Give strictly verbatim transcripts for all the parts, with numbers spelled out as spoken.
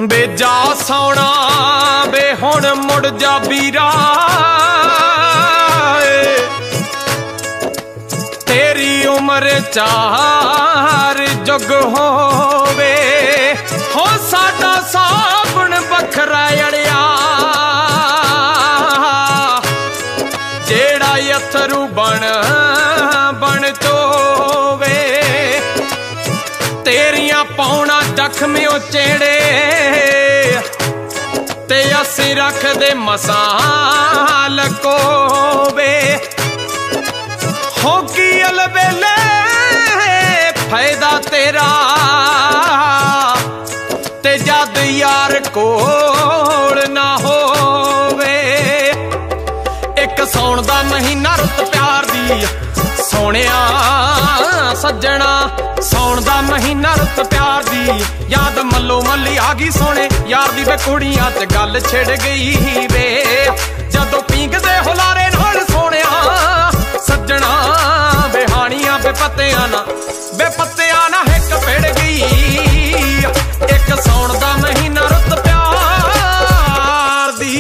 बे जा सोना बे हुण मुड़ जा बीरा, तेरी उम्र चार जुग होवे, हो साडा साबण बखरा अड़िया, जेड़ा अथरू बन बन चोवे, तेरिया पौना जख्मी चेड़े ते असी रख दे मसाल कोवे, हो की अलबेले फायदा तेरा ते जद यार कोल ना होवे। एक सौण दा महीना रुत प्यार दी सोनिया सज्जना, सौण दा महीना रुत प्यार दी याद मल्लो मल्ली आ गई सोने यार दी वे कुड़ियां च गल छिड़ गई वे, जदों पींगदे हुलारे नाल सोनिया सज्जना, बेहानियां बेपत्तियां ना बेपत्तियां ना हिक पिड़ गई। एक सौण दा महीना रुत प्यार दी,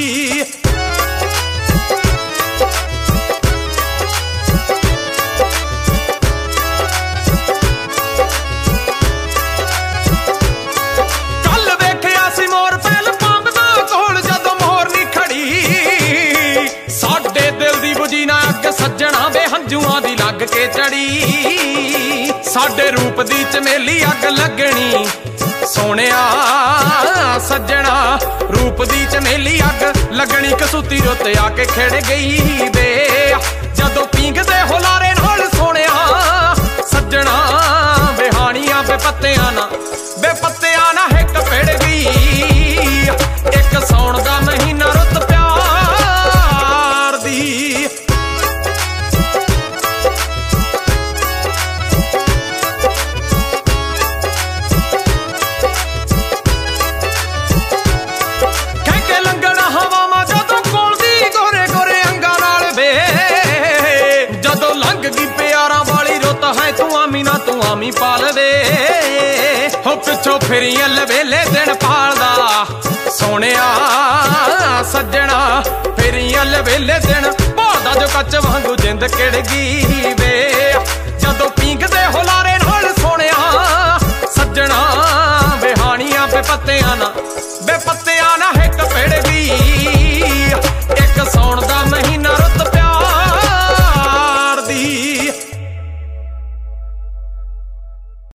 सज्जना बे हंजुआं दी लग के चढ़ी, साडे रूप दी चमेली अग लगनी सोनिया सज्जना, रूप दी चमेली अग लगनी कसूती रुत आके खिड़ गई वे, जदों पींगदे हुलारे नाल सोनिया सज्जना, बेहानियां बेपत्तियां ना बेपत्तियां ना हिक पिड़ गई। एक सौण दा महीना रुत प्यार दी, तू आमी पाल दे हो पिछों फिरी अलवेले दिन पालदा सोनिया सज्जना, फिरी अलवेले दिन भालदा जो कच वांगू जिंद किड़ गई वे, जदों पींगदे हुलारे नाल सोनिया सज्जना, बेहानियां बेपत्तियां ना बेपत्तियां ना हिक पिड़ गई।